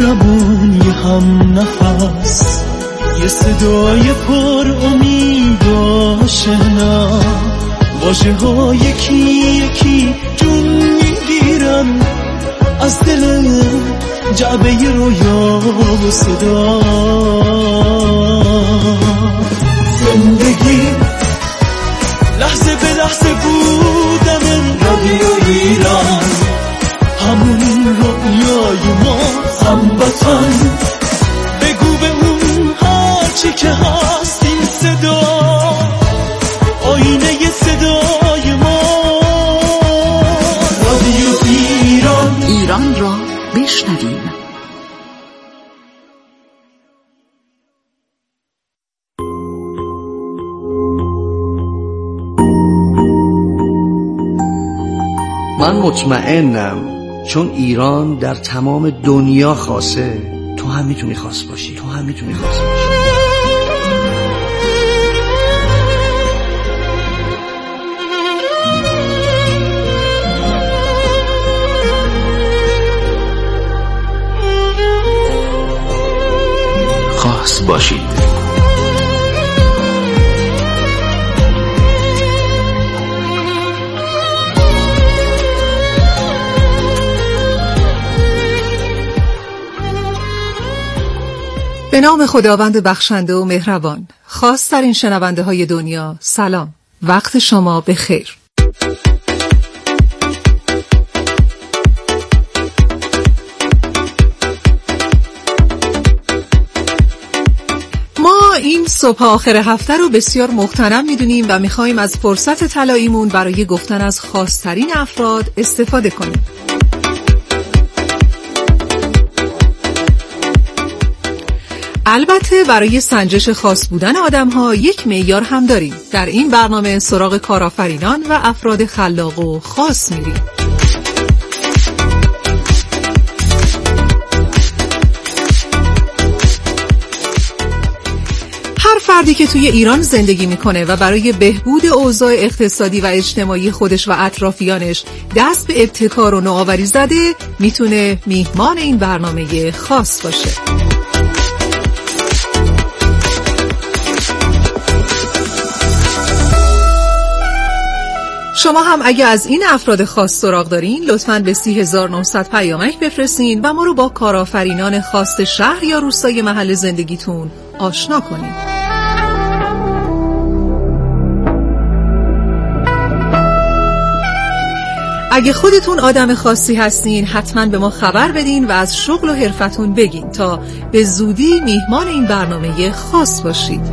ربون یه هم نفس، یه صدای پر امید و آشنا، واژه ها یکی یکی جون میگیرن از دل جعبه رویا و صدا. زندگی لحظه به لحظه بودن رادیو ایران، همون رویای ما، هموطن. بگو به اون هرچی که هست این صدا، آینه صدای ما. رادیو ایران، ایران را بشنویم. من مطمئنم چون ایران در تمام دنیا خاصه، تو هم میتونی خاص باشی، تو هم میتونی خاص باشی. خاص باشید. به نام خداوند بخشنده و مهربان. خاص‌ترین شنونده های دنیا، سلام، وقت شما بخیر. ما این صبح آخر هفته رو بسیار مغتنم میدونیم و میخوایم از فرصت طلاییمون برای گفتن از خاص‌ترین افراد استفاده کنیم. البته برای سنجش خاص بودن آدم‌ها یک معیار هم داریم. در این برنامه سراغ کارآفرینان و افراد خلاق و خاص میریم. هر فردی که توی ایران زندگی میکنه و برای بهبود اوضاع اقتصادی و اجتماعی خودش و اطرافیانش دست به ابتکار و نوآوری زده، میتونه میهمان این برنامه خاص باشه. شما هم اگه از این افراد خاص سراغ دارین، لطفاً به 30900 پیامک بفرستین و ما رو با کارآفرینان خاص شهر یا روستای محل زندگیتون آشنا کنین. اگه خودتون آدم خاصی هستین، حتماً به ما خبر بدین و از شغل و حرفتون بگین تا به زودی میهمان این برنامه خاص باشید.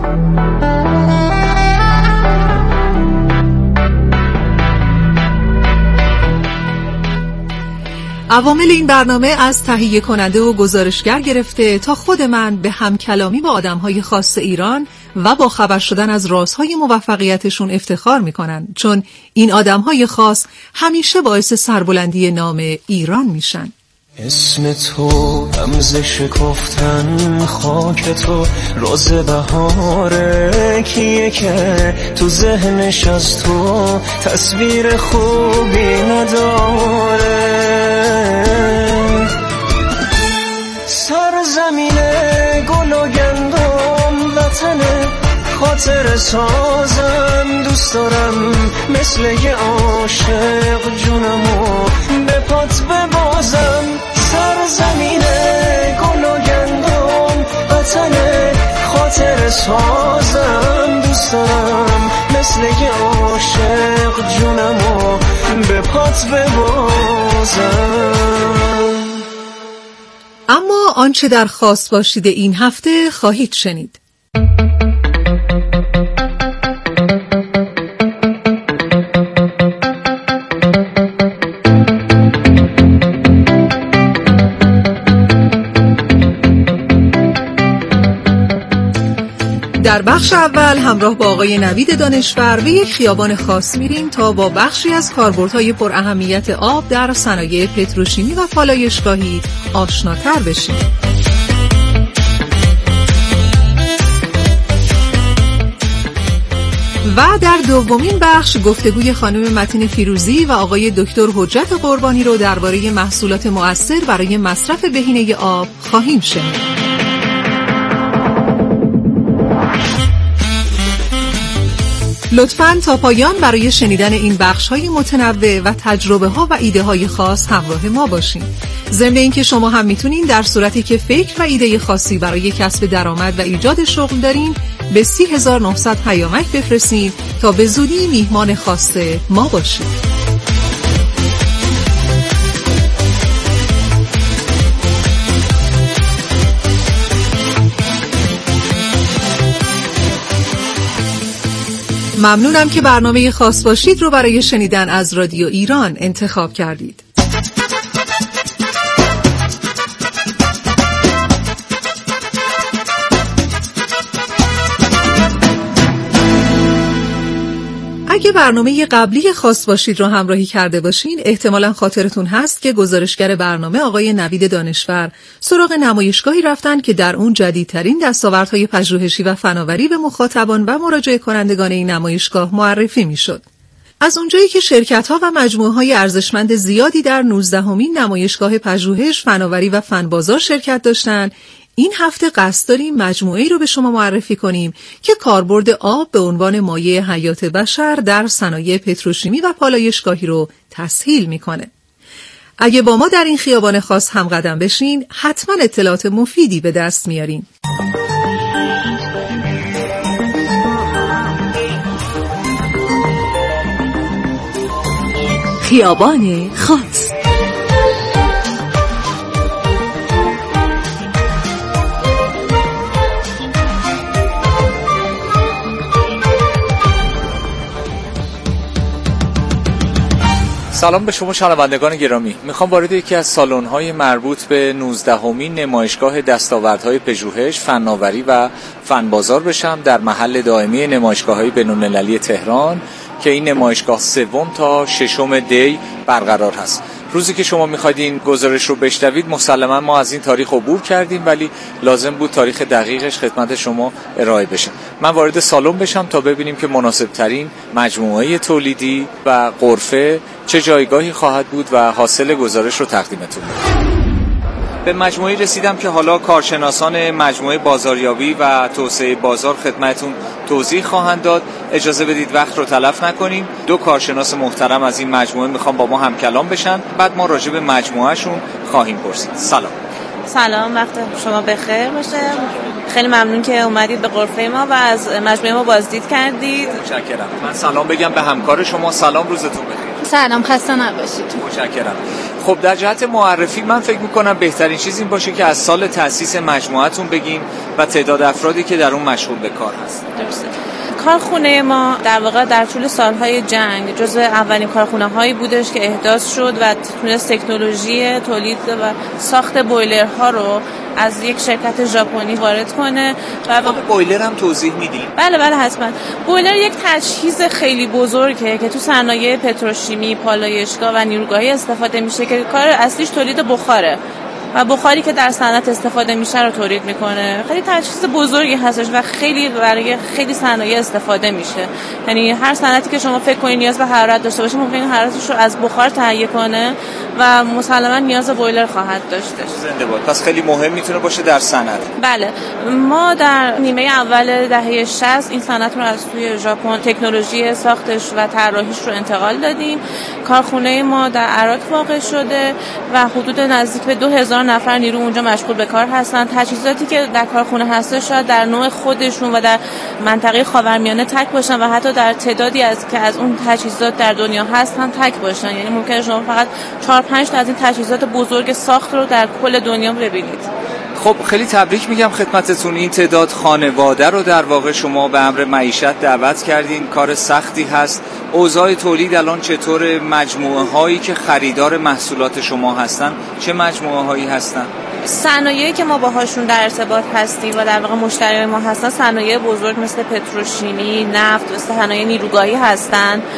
عوامل این برنامه از تهیه کننده و گزارشگر گرفته تا خود من به همکلامی با آدم‌های خاص ایران و با خبر شدن از رازهای موفقیتشون افتخار میکنن، چون این آدم‌های خاص همیشه باعث سربلندی نام ایران میشن. اسم تو رمز شکفتن، خاک تو راز بهاره، کیه که تو ذهنش از تو تصویر خوبی نداره. سرزمین گل و گندم، وطن خاطر سازم، دوست دارم مثل یه عاشق جونمو به پات ببازم. سرزمین گل و گندم، وطن خاطر سازم، دوست دارم مثل یه عاشق جونمو به پات ببازم. اما آنچه در خاص باشید این هفته خواهید شنید. در بخش اول همراه با آقای نوید دانشور به یک خیابان خاص میریم تا با بخشی از کاربردهای پر اهمیت آب در صنایع پتروشیمی و پالایشگاهی آشناتر بشیم. و در دومین بخش گفتگوی خانم متین فیروزی و آقای دکتر حجت قربانی رو درباره محصولات مؤثر برای مصرف بهینه آب خواهیم شنید. لطفاً تا پایان برای شنیدن این بخش‌های متنوع و تجربه‌ها و ایده‌های خاص همراه ما باشین. ضمن اینکه شما هم میتونین در صورتی که فکر و ایده خاصی برای کسب درآمد و ایجاد شغل دارین به 30900 پیامک بفرستین تا به زودی میهمان خاص ما باشین. ممنونم که برنامه خاص باشید رو برای شنیدن از رادیو ایران انتخاب کردید. اگه برنامه قبلی خاص باشید رو همراهی کرده باشین، احتمالاً خاطرتون هست که گزارشگر برنامه آقای نوید دانشور سراغ نمایشگاهی رفتن که در اون جدیدترین دستاوردهای پژوهشی و فناوری به مخاطبان و مراجع کنندگان این نمایشگاه معرفی میشد. از اونجایی که شرکت‌ها و مجموعه‌های ارزشمند زیادی در 19مین نمایشگاه پژوهش، فناوری و فنبازار شرکت داشتن، این هفته قصد داریم مجموعه‌ای رو به شما معرفی کنیم که کاربرد آب به عنوان مایع حیات بشر در صنایع پتروشیمی و پالایشگاهی رو تسهیل میکنه. اگه با ما در این خیابان خاص هم قدم بشین، حتما اطلاعات مفیدی به دست میارین. خیابان خاص. سلام به شما شنوندگان گرامی. میخوام وارد یکی از سالن‌های مربوط به 19مین نمایشگاه دستاوردهای پژوهش، فناوری و فنبازار بشم در محل دائمی نمایشگاه‌های بین‌المللی تهران که این نمایشگاه 3 تا 6 دی برقرار هست. روزی که شما می‌خواید این گزارش رو بشنوید مسلماً ما از این تاریخ عبور کردیم، ولی لازم بود تاریخ دقیقش خدمت شما ارائه بشه. من وارد سالن بشم تا ببینیم که مناسب‌ترین مجموعه تولیدی و غرفه چه جایگاهی خواهد بود و حاصل گزارش رو تقدیمتون می‌کنم. به مجموعه رسیدم که حالا کارشناسان مجموعه بازاریابی و توسعه بازار خدمتتون توضیح خواهند داد. اجازه بدید وقت رو تلف نکنیم. 2 کارشناس محترم از این مجموعه میخوام با ما هم کلام بشن، بعد ما راجع به مجموعهشون خواهیم پرسید. سلام، وقت شما بخیر باشه. خیلی ممنون که اومدید به غرفه ما و از مجموعه ما بازدید کردید. متشکرم. من سلام بگم به همکار شما. سلام، روزتون بخیر. سلام، خسته نباشید. متشکرم. خب در جهت معرفی من فکر میکنم بهترین چیز این باشه که از سال تأسیس مجموعتون بگیم و تعداد افرادی که در اون مشغول به کار هست. درسته. کارخونه ما در واقع در طول سالهای جنگ جزو اولین کارخونه‌هایی بودش که احداث شد و تونست تکنولوژی تولید و ساخت بویلرها رو از یک شرکت ژاپنی وارد کنه. و بویلر هم توضیح میدین؟ بله حتما. بویلر یک تجهیز خیلی بزرگه که تو صنایع پتروشیمی، پالایشگاه و نیروگاهی استفاده میشه که کار اصلیش تولید بخاره و بخاری که در صنعت استفاده میشه رو تولید میکنه. خیلی تجهیز بزرگی هستش و خیلی برای خیلی صنایع استفاده میشه. یعنی هر صنعتی که شما فکر کنید نیاز به حرارت داشته باشه ممکنه حرارتش رو از بخار تهیه کنه و مسلماً نیاز به بویلر خواهد داشتش. زنده باد. پس خیلی مهم میتونه باشه در صنعت. بله، ما در نیمه اول دهه 60 این صنعت رو از توی ژاپن تکنولوژی ساختش و طراحیش رو انتقال دادیم. کارخونه ما در عراق واقع شده و حدود نزدیک به 2000 نفر نیرو اونجا مشغول به کار هستن. تجهیزاتی که در کارخونه هست شاید در نوع خودشون و در منطقه خاورمیانه تک باشن و حتی در تعدادی که از اون تجهیزات در دنیا هستن تک باشن. یعنی ممکنه شما فقط 4-5 تا از این تجهیزات بزرگ ساخت رو در کل دنیا ببینید. خب خیلی تبریک میگم خدمتتون. این تعداد خانواده رو در واقع شما به امر معیشت دعوت کردین. کار سختی هست. اوضاع تولید الان چطور؟ مجموعه هایی که خریدار محصولات شما هستن چه مجموعه هایی هستن؟ صنایعی که ما باهاشون در ارتباط هستیم و در واقع مشتریای ما هستن صنایع بزرگ مثل پتروشیمی، نفت و صنایع نیروگاهی هستن.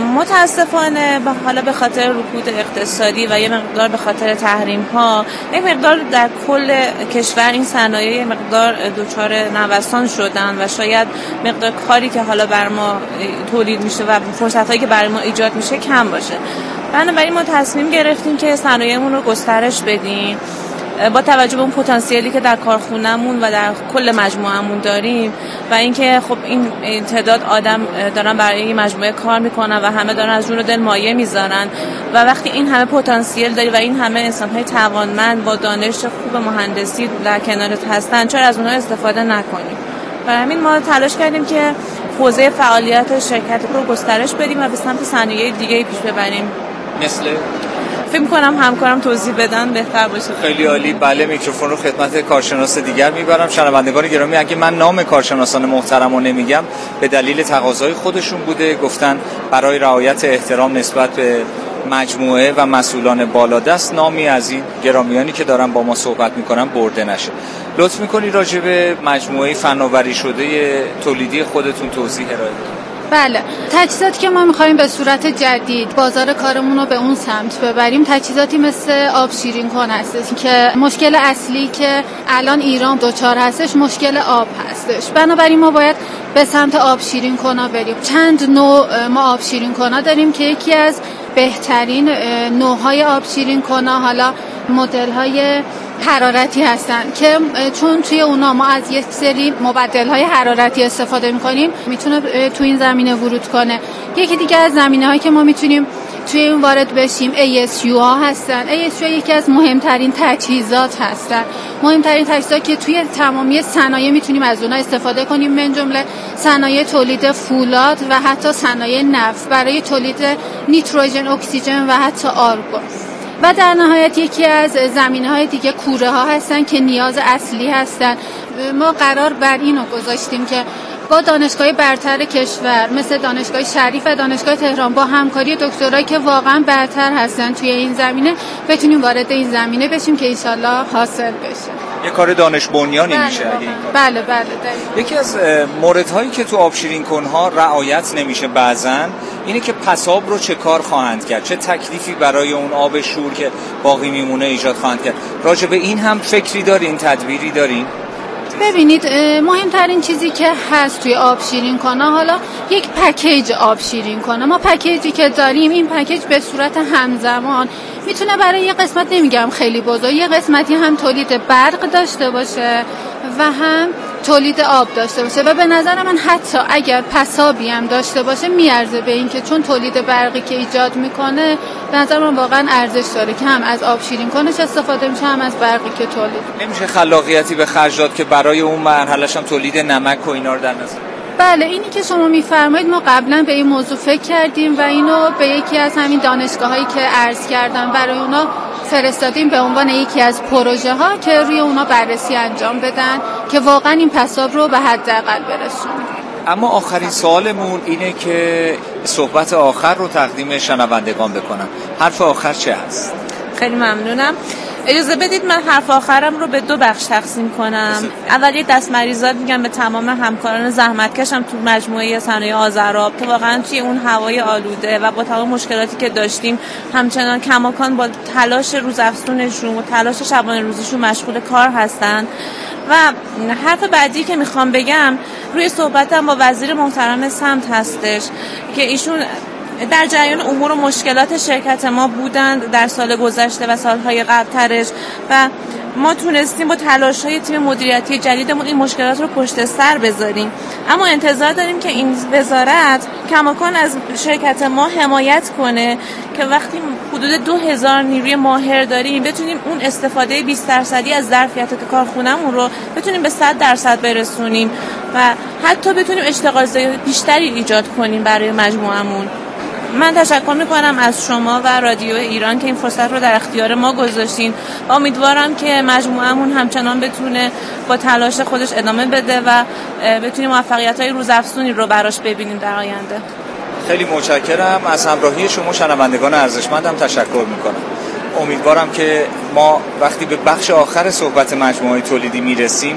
متاسفانه حالا به خاطر رکود اقتصادی و یه مقدار به خاطر تحریم ها یه مقدار در کل کشور این صنایع یه مقدار دچار نوسان شدن و شاید مقدار کاری که حالا بر ما تولید میشه و فرصتایی که برای ما ایجاد میشه کم باشه. بنابراین ما تصمیم گرفتیم که صنایعمون رو گسترش بدیم با توجه به اون پتانسیلی که در کارخونه‌مون و در کل مجموعه‌مون داریم و اینکه خب این تعداد آدم دارن برای این مجموعه کار میکنن و همه دارن از جون و دل مایه میذارن و وقتی این همه پتانسیل داری و این همه انسان‌های توانمند با دانش خوب مهندسی در کنارت هستن، چرا از اونها استفاده نکنیم؟ برای همین ما تلاش کردیم که حوزه فعالیت شرکت رو گسترش بدیم و به سمت صنایع دیگه پیش ببریم. مثل فکر کنم همکارم توضیح بدن بهتر باشه. خیلی عالی. بله، میکروفون رو خدمت کارشناس دیگر میبرم. شنوندگان گرامی، اگه من نام کارشناسان محترم رو نمیگم به دلیل تقاضای خودشون بوده، گفتن برای رعایت احترام نسبت به مجموعه و مسئولان بالادست نامی از این گرامیانی که دارن با ما صحبت میکنن برده نشه. لطف میکنی راجع به مجموعه فناوری شده تولیدی خودتون توضیح ارائه بدید؟ بله، تجهیزاتی که ما می‌خوایم به صورت جدید بازار کارمون رو به اون سمت ببریم تجهیزاتی مثل آب شیرین کن هستش که مشکل اصلی که الان ایران دچار هستش مشکل آب هستش. بنابراین ما باید به سمت آب شیرین کنا بریم. چند نوع ما آب شیرین کنا داریم که یکی از بهترین نوع‌های آب شیرین کنا حالا مدل‌های حرارتی هستن که چون توی اونا ما از یک سری مبدل‌های حرارتی استفاده می‌کنیم میتونه تو این زمینه ورود کنه. یکی دیگه از زمینه‌هایی که ما میتونیم توی این وارد بشیم ASU ها هستن. ASU یکی از مهمترین تجهیزات هستن. مهمترین تجهیزات که توی تمامی صنایع میتونیم از اونها استفاده کنیم، من جمله صنایع تولید فولاد و حتی صنایع نفت برای تولید نیتروژن، اکسیژن و حتی آرگون. و در نهایت یکی از زمینه‌های دیگه کوره ها هستن که نیاز اصلی هستن. ما قرار بر اینو گذاشتیم که با دانشگاه برتر کشور مثل دانشگاه شریف و دانشگاه تهران با همکاری دکترایی که واقعا برتر هستن توی این زمینه بتونیم وارد این زمینه بشیم که انشالله حاصل بشه. یه کار دانش بنیانی میشه اگه این کار. بله یکی از موردهایی که تو آب شیرین کنها رعایت نمیشه بعضن اینه که پساب رو چه کار خواهند کرد، چه تکلیفی برای اون آب شور که باقی میمونه ایجاد خواهند کرد. راجع به این هم فکری دارین، تدبیری دارین؟ ببینید، مهمترین چیزی که هست توی آب شیرین کنا حالا یک پکیج آب شیرین کنا. ما پکیجی که داریم این پکیج به صورت همزمان میتونه برای یه قسمت نمیگم خیلی بزرگ، یه قسمتی هم تولید برق داشته باشه و هم تولید آب داشته باشه و به نظر من حتی اگر پسابی هم داشته باشه میارزه به این که چون تولید برقی که ایجاد میکنه به نظر من واقعا ارزش داره که هم از آب شیرین کنش استفاده میشه هم از برقی که تولید. نمیشه خلاقیتی به خرج داد که برای اون مرحله‌اش هم تولید نمک و اینا رو در نظر؟ بله، اینی که شما میفرمایید ما قبلا به این موضوع فکر کردیم و اینو به یکی از همین دانشگاهایی که عرض کردم برای اونا فرستادیم به عنوان یکی از پروژه ها که روی اونا بررسی انجام بدن که واقعا این پساب رو به حداقل برسونیم. اما آخرین سوالمون اینه که صحبت آخر رو تقدیم شنوندگان بکنم. حرف آخر چه هست؟ خیلی ممنونم. اجازه بدید من حرف آخرم رو به دو بخش تقسیم کنم. اول یه دستمریزات میگم به تمام همکاران زحمتکشم تو مجموعه صنایع آذرآب که واقعا توی اون هوای آلوده و با تمام مشکلاتی که داشتیم همچنان کماکان با تلاش روزافزونشون و تلاش شبانه روزیشون مشغول کار هستن. و حرف بعدی که میخوام بگم روی صحبتم با وزیر محترم سمت هستش که ایشون در جریان امور و مشکلات شرکت ما بودند در سال گذشته و سالهای قبل‌ترش و ما تونستیم با تلاش‌های تیم مدیریتی جدیدمون این مشکلات رو پشت سر بذاریم. اما انتظار داریم که این وزارت کماکان از شرکت ما حمایت کنه که وقتی حدود 2000 نیروی ماهر داریم بتونیم اون استفاده 20% از ظرفیت کارخونه‌مون رو بتونیم به 100% برسونیم و حتی بتونیم اشتغالزایی بیشتری ایجاد کنیم برای مجموعه‌مون. من تشکر میکنم از شما و رادیو ایران که این فرصت رو در اختیار ما گذاشتین و امیدوارم که مجموعه‌مون همچنان بتونه با تلاش خودش ادامه بده و بتونیم موفقیت‌های روزافزونی رو براش ببینیم در آینده. خیلی متشکرم. از همراهی شما شنوندگان ارزشمندم تشکر میکنم. امیدوارم که ما وقتی به بخش آخر صحبت مجموعه تولیدی میرسیم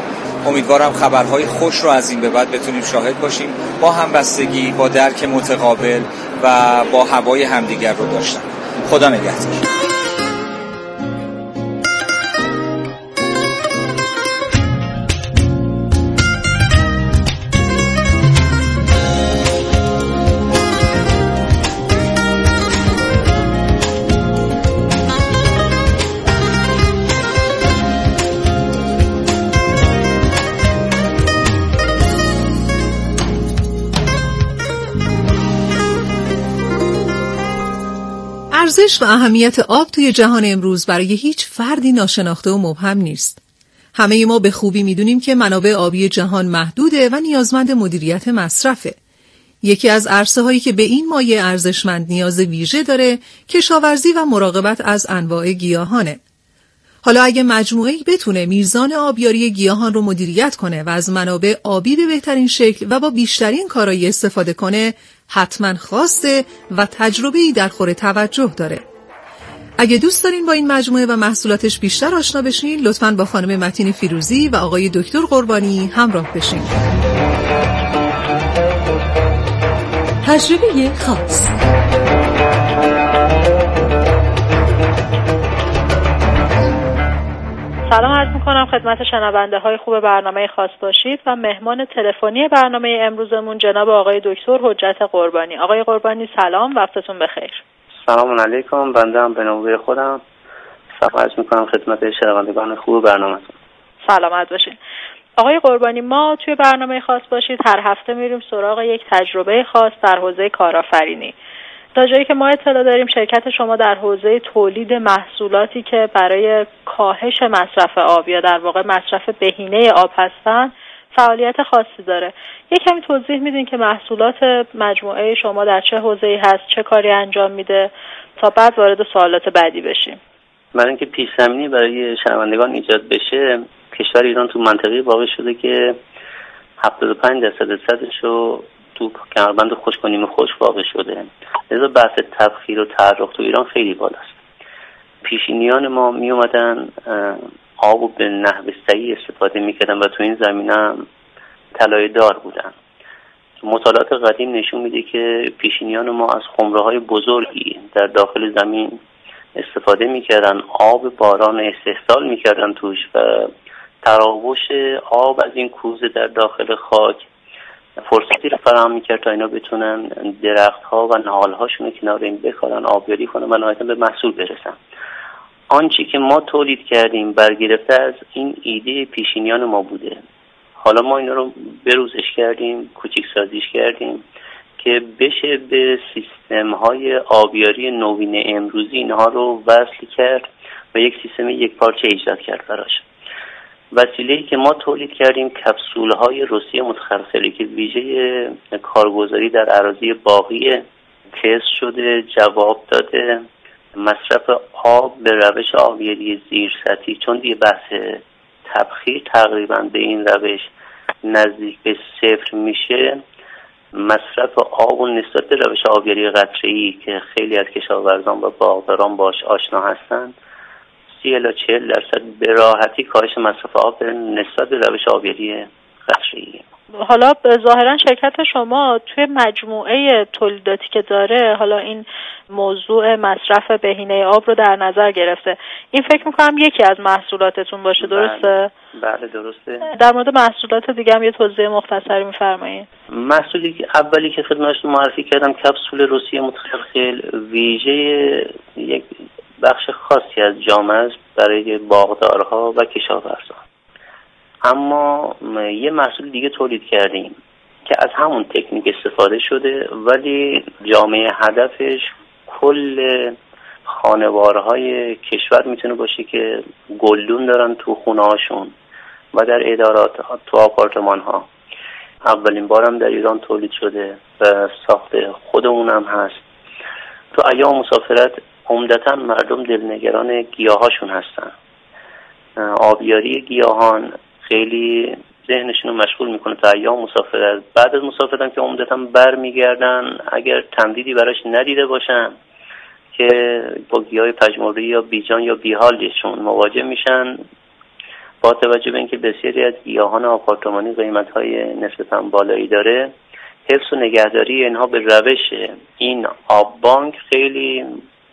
امیدوارم خبرهای خوش رو از این به بعد بتونیم شاهد باشیم، با همبستگی، با درک متقابل و با هوای همدیگر رو داشتن. خدا نگهدار. ارزش و اهمیت آب توی جهان امروز برای هیچ فردی ناشناخته و مبهم نیست. همه ما به خوبی میدونیم که منابع آبی جهان محدوده و نیازمند مدیریت مصرفه. یکی از عرصه‌هایی که به این مایه ارزشمند نیاز ویژه داره، کشاورزی و مراقبت از انواع گیاهانه. حالا اگه مجموعه‌ای بتونه میزان آبیاری گیاهان رو مدیریت کنه و از منابع آبی به بهترین شکل و با بیشترین کارایی استفاده کنه، حتما خواسته و تجربه‌ای در خور توجه داره. اگه دوست دارین با این مجموعه و محصولاتش بیشتر آشنا بشین، لطفاً با خانم متین فیروزی و آقای دکتر قربانی همراه بشین. تجربه خاص. سلام عرض میکنم خدمت شنونده های خوب برنامه خاص باشید و مهمان تلفنی برنامه امروزمون جناب آقای دکتر حجت قربانی. آقای قربانی سلام، وقتتون بخیر. سلام علیکم، بنده هم به نوبه خودم سلام عرض میکنم خدمت شنوندگان خوب برنامه‌تون. سلامت باشین. آقای قربانی، ما توی برنامه خاص باشید هر هفته میریم سراغ یک تجربه خاص در حوزه کارآفرینی. تا جایی که ما اطلاع داریم شرکت شما در حوزه تولید محصولاتی که برای کاهش مصرف آب یا در واقع مصرف بهینه آب هستن فعالیت خاصی داره. یک کمی توضیح میدین که محصولات مجموعه شما در چه حوزه‌ای هست، چه کاری انجام میده، تا بعد وارد سوالات بعدی بشیم. برای اینکه پیش زمینی برای شنوندگان ایجاد بشه، کشور ایران تو منطقه واقع شده که 75% صدشو تو کمربند خشک و نیمه خشک واقع شده. لذا بحث تبخیر و تعرق تو ایران خیلی بالاست. پیشینیان ما می اومدن آبو به نحو صحیح استفاده میکردن و تو این زمینه هم طلایه دار بودن. مطالعات قدیم نشون میده که پیشینیان ما از خمره‌های بزرگی در داخل زمین استفاده میکردن، آب باران استحصال میکردن توش و تراوش آب از این کوزه در داخل خاک فرصتی رو فراهم میکرد تا اینا بتونن درخت‌ها و نهال‌هاشون رو کنار این بکارن، آبیاری کنن و نهایتاً به محصول برسن. آنچه که ما تولید کردیم برگرفته از این ایده پیشینیان ما بوده. حالا ما اینا رو بروزش کردیم، کوچیک سازیش کردیم که بشه به سیستم‌های آبیاری نوین امروزی اینها رو وصل کرد و یک سیستم یک پارچه ایجاد کرد براش. وسیله‌ای که ما تولید کردیم کپسول‌های روسیه متخلخلی که ویژه کارگزاری در اراضی باغی تست شده، جواب داده. مصرف آب به روش آبیاری زیر سطحی، چون دیگه بحث تبخیر تقریبا به این روش نزدیک به صفر میشه، مصرف آب و نسبت به روش آبیاری قطره‌ای که خیلی از کشاورزان و باغداران باش آشنا هستند 30-40% به راحتی کاهش مصرف آب نسبت به روش آبیاری قطره‌ای. حالا ظاهرا شرکت شما توی مجموعه تولیداتی که داره حالا این موضوع مصرف بهینه آب رو در نظر گرفته. این فکر میکنم یکی از محصولاتتون باشه، درسته؟ بله درسته. در مورد محصولات دیگه هم یه توضیح مختصری میفرمایید؟ محصولی که اولی که خدمتتون معرفی کردم کپسول روسیه متخلخل ویژه یک بخش خاصی از جامعه است برای باغدارها و کشاورزان. اما یه محصول دیگه تولید کردیم که از همون تکنیک استفاده شده ولی جامعه هدفش کل خانوارهای کشور میتونه باشه که گلدون دارن تو خونه هاشون و در ادارات تو آپارتمان ها. اولین بارم در ایران تولید شده و ساخت خودمون هم هست. تو ایام مسافرت عمدتاً مردم دلنگران گیاهاشون هستن. آبیاری گیاهان خیلی ذهنشون رو مشغول میکنه تا ایام مسافرت. بعد از مسافرت که عمدتاً بر میگردن اگر تمدیدی براش ندیده باشن که با گیاه پژمرده یا بیجان یا بیحالشون مواجه میشن با توجه به اینکه بسیاری از گیاهان آپارتمانی قیمت‌های نسبتاً بالایی داره، حفظ و نگهداری اینها به روش این آب بانک خیلی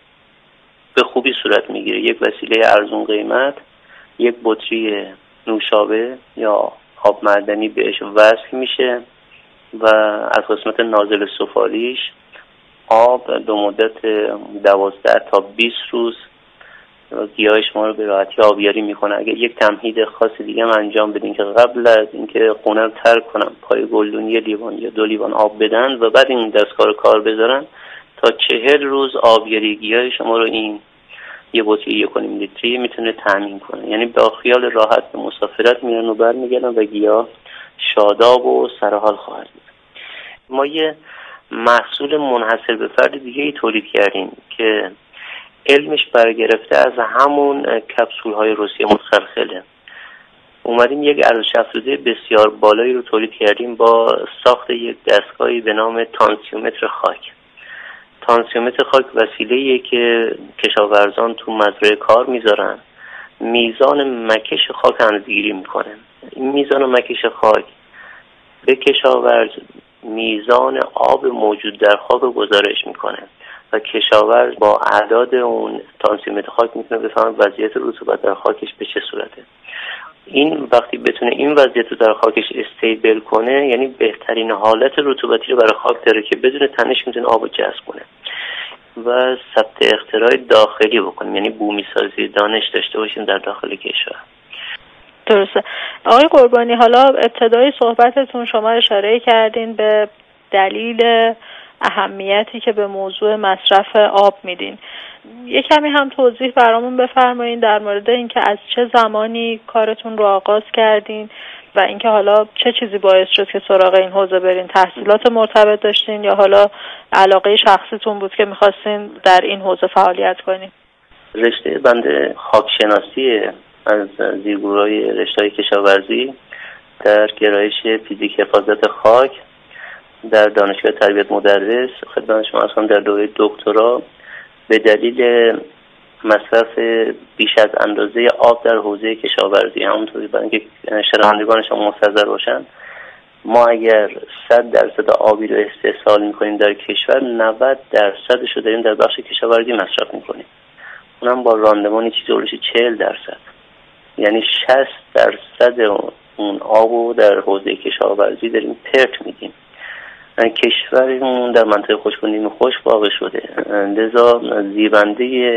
به خوبی صورت میگیره. یک وسیله ارزون قیمت، یک بطری نوشابه یا آب معدنی بهش وصل میشه و از قسمت نازل سفالیش آب به مدت 12 تا 20 روز گیاه شما رو به راحتی آبیاری میکنه. اگر یک تمهید خاص دیگه هم انجام بدین که قبل از اینکه خونه رو ترک کنن پای گلدون 1 لیوان یا 2 لیوان آب بدن و بعد این دستگاه رو کار بذارن، تا 40 روز آبیاری گیاه شما رو این یه بطری 1.5 لیتری میتونه تامین کنه. یعنی با خیال راحت به مسافرت میرن و برمیگردن و گیاه شاداب و سرحال خواهد بود. ما یه محصول منحصر به فرد دیگه ای تولید کردیم که علمش برگرفته از همون کپسول های روسیه متخلخله. اومدیم یک ارزش افزوده بسیار بالایی رو تولید کردیم با ساخت یک دستگاهی به نام تانسیومتر خاک. تانسیومتر خاک وسیله‌ایه که کشاورزان تو مزرعه کار میذارن، میزان مکش خاک اندازه‌گیری میکنه. این میزان مکش خاک به کشاورز میزان آب موجود در خاک رو گزارش میکنه و کشاورز با اعداد اون تانسیومتر خاک میتونه بفهمه وضعیت رطوبت در خاکش به چه صورته. این وقتی بتونه این وضعیت رو در خاکش استیبل کنه، یعنی بهترین حالت رطوبتی رو برای خاک داره که بدون تنش میتونه آب رو جذب کنه و ثبت اختراع داخلی بکنیم، یعنی بومی سازی دانش داشته باشیم در داخل کشور. درسته. آقای قربانی، حالا ابتدای صحبتتون شما اشاره کردین به دلیل اهمیتی که به موضوع مصرف آب میدین. یک کمی هم توضیح برامون بفرمایین در مورد اینکه از چه زمانی کارتون رو آغاز کردین و اینکه حالا چه چیزی باعث شد که سراغ این حوزه برین؟ تحصیلات مرتبط داشتین یا حالا علاقه شخصیتون بود که میخواستین در این حوزه فعالیت کنین؟ رشته بنده خاکشناسی از زیرگروه‌های رشته‌های کشاورزی در گرایش فیزیک حفاظت خاک در دانشگاه تربیت مدرس خدمت شما هستم. در دوره دکترا به دلیل مصرف بیش از اندازه آب در حوزه کشاورزی، همونطوری برای اینکه شنوندگان شما مستحضر باشن، ما اگر 100% آبی رو استحصال میکنیم در کشور، 90% رو داریم در بخش کشاورزی مصرف میکنیم، اونم با راندمانی چیزی اولش 40%. یعنی 60% اون آب رو در حوزه کشاورزی داریم پرت میدیم. کشورمون در منطقه خشک و نیمه خشک واقع شده، لذا زیبنده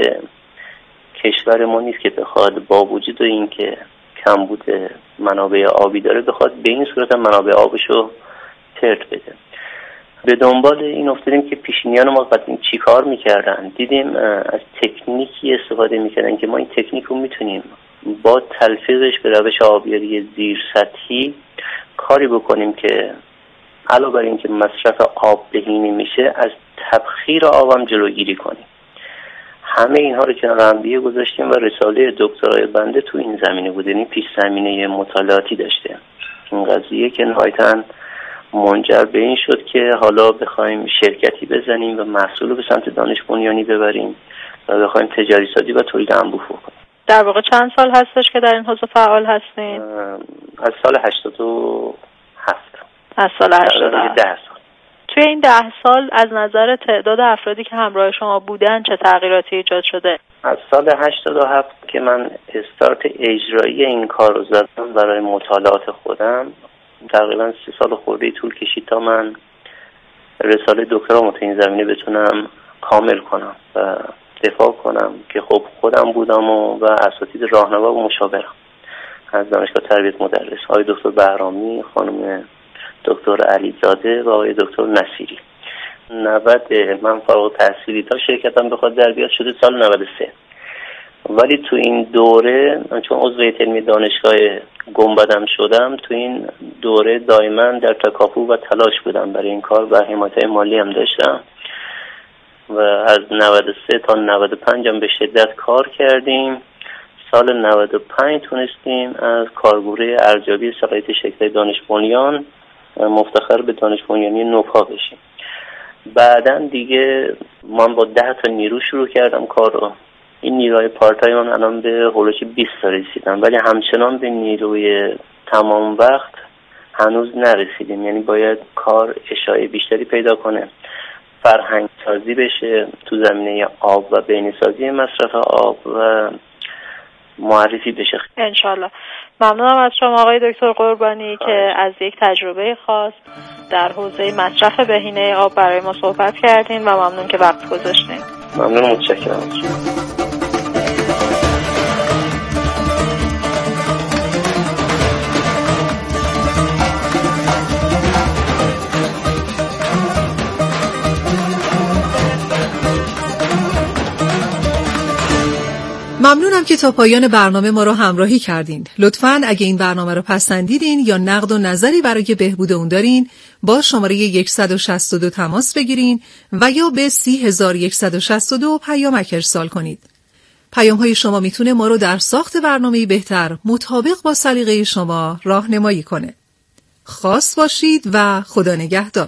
کشور ما نیست که بخواد با وجود اینکه کمبود منابع آبی داره بخواد به این صورت منابع آبشو پرت بده. به دنبال این افتادیم که پیشینیان ما قدیم چی کار میکردن، دیدیم از تکنیکی استفاده میکردن که ما این تکنیک رو میتونیم با تلفیقش به روش آبیاری زیر سطحی کاری بکنیم که علاوه بر اینکه مصرف آب بهینه میشه، از تبخیر آب هم جلوگیری کنیم. همه اینها رو کنار هم دیگه گذاشتیم و رساله دکترای بنده تو این زمینه بود، یعنی پیش زمینه مطالعاتی داشته این قضیه که نهایتاً منجر به این شد که حالا بخوایم شرکتی بزنیم و محصول رو به سمت دانش بنیانی ببریم و بخوایم تجاری سازی و تولید انبوه کنیم. در واقع چند سال هستش که در این حوزه فعال هستین؟ از سال 87. از سال 87. 10 سال. توی این 10 سال از نظر تعداد افرادی که همراه شما بودن چه تغییراتی ایجاد شده؟ از سال 87 که من استارت اجرایی این کار رو زدم برای مطالعات خودم، تقریبا 3 سال خورده طول کشید تا من رساله دکترامو تو این زمینه بتونم کامل کنم و دفاع کنم که خب خودم بودم و اساتید راهنما و مشاورم از دانشگاه تربیت مدرس، آقای دکتر بهرامی، خانم دکتر علیزاده و آقای دکتر نصیری. 90 من فارغ التحصیلی تا شرکتم بخواد در بیاد شده سال 93. ولی تو این دوره چون عضو هیئت علمی دانشگاه گنبدم شدم، تو این دوره دائما در تکاپو و تلاش بودم برای این کار و حمایت مالی هم داشتم و از 93 تا 95 هم به شدت کار کردیم. سال 95 تونستیم از کارگروه ارزیابی صلاحیت شرکت‌های دانش بنیان مفتخر به دانش بنیانی نوپا بشیم. بعدن دیگه من با 10 تا نیرو شروع کردم کار رو، این نیروهای پارتای من الان به هولوش 20 تا رسیدن، ولی همچنان به نیروی تمام وقت هنوز نرسیدیم. یعنی باید کار اشاعه بیشتری پیدا کنه، فرهنگ سازی بشه تو زمینه آب و بین‌سازی مصرف آب و معرفی بشه. انشالله. ممنونم از شما آقای دکتر قربانی که از یک تجربه خاص در حوزه مصرف بهینه آب برای ما صحبت کردین و ممنون که وقت گذاشتین. ممنون، متشکرم. ممنونم که تا پایان برنامه ما رو همراهی کردین. لطفاً اگه این برنامه رو پسندیدین یا نقد و نظری برای بهبود اون دارین با شماره 162 تماس بگیرین و یا به 30162 پیامک ارسال کنید. پیام‌های شما میتونه ما رو در ساخت برنامه‌ای بهتر مطابق با سلیقه شما راهنمایی کنه. خاص باشید و خدا نگهدار.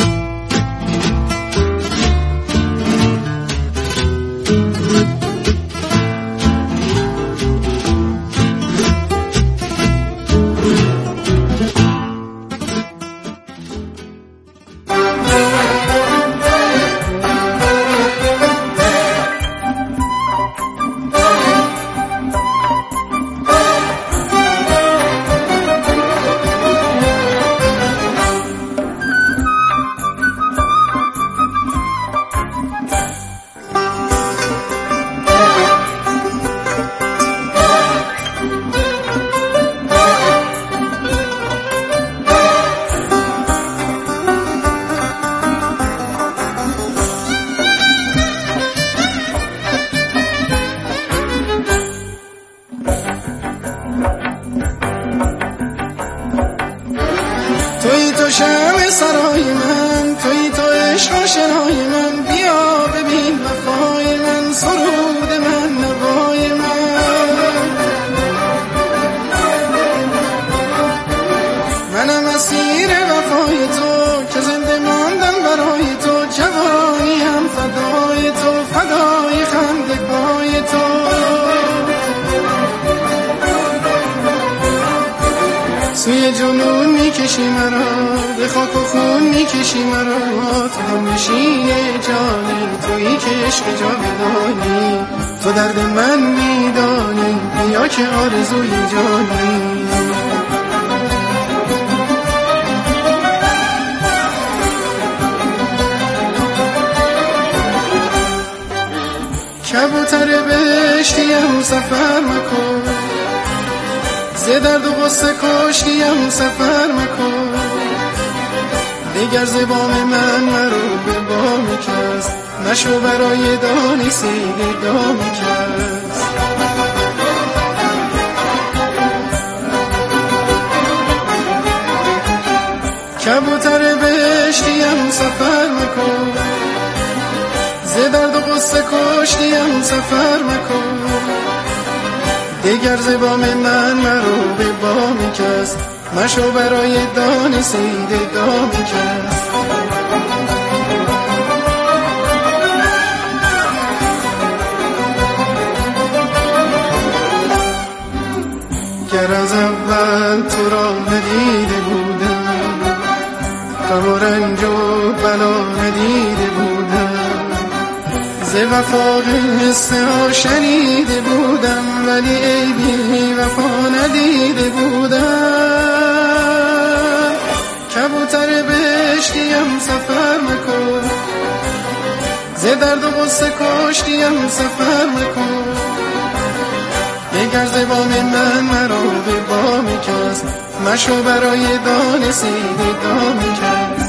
سوی جنون میکشی مرا، به خاک و خون میکشی مرا، تو همیشی جانی، تویی که عشق جا بدانی، تو درد من میدانی، بیا که آرزوی جانی. کبوتر بهشتیم سفر مکن، ز درد و غصه کشتیم سفر مکن، دیگر ز بام من مرو به بام کس، نشو برای دانی سید دام کس. کبوتر بهشتیم سفر مکن، ز درد و غصه کشتیم سفر مکن، دیگر ز بام من مرو به بام کس، مشو برای دان سید دام کس. گر از اول تو را ندیده بودم، غم و رنج و بلا ندیده بودم، ز وفا قصه ها شنیده بودم، ولی عیبی وفا ندیده بودم. کبوتر بهشتیم سفر مکن، ز درد و غصه کشتیم سفر مکن، دیگر ز بام من مرو به بام کس، مشو برای دان سید دام کس.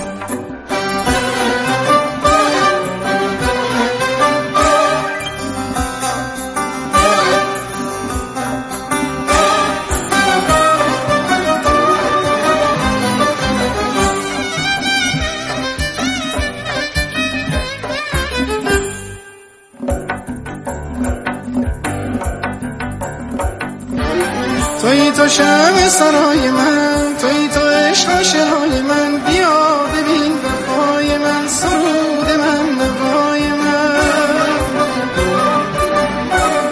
تویی تو شمع سرای من، تویی تو عشق آشنای من، بیا ببین وفای من، سرود من نوای من.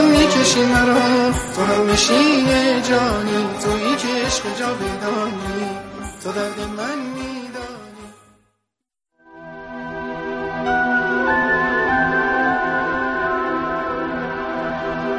جان میکشی مرا، تو هم نشین جانی، تویی که عشق جاودانی، تو درد من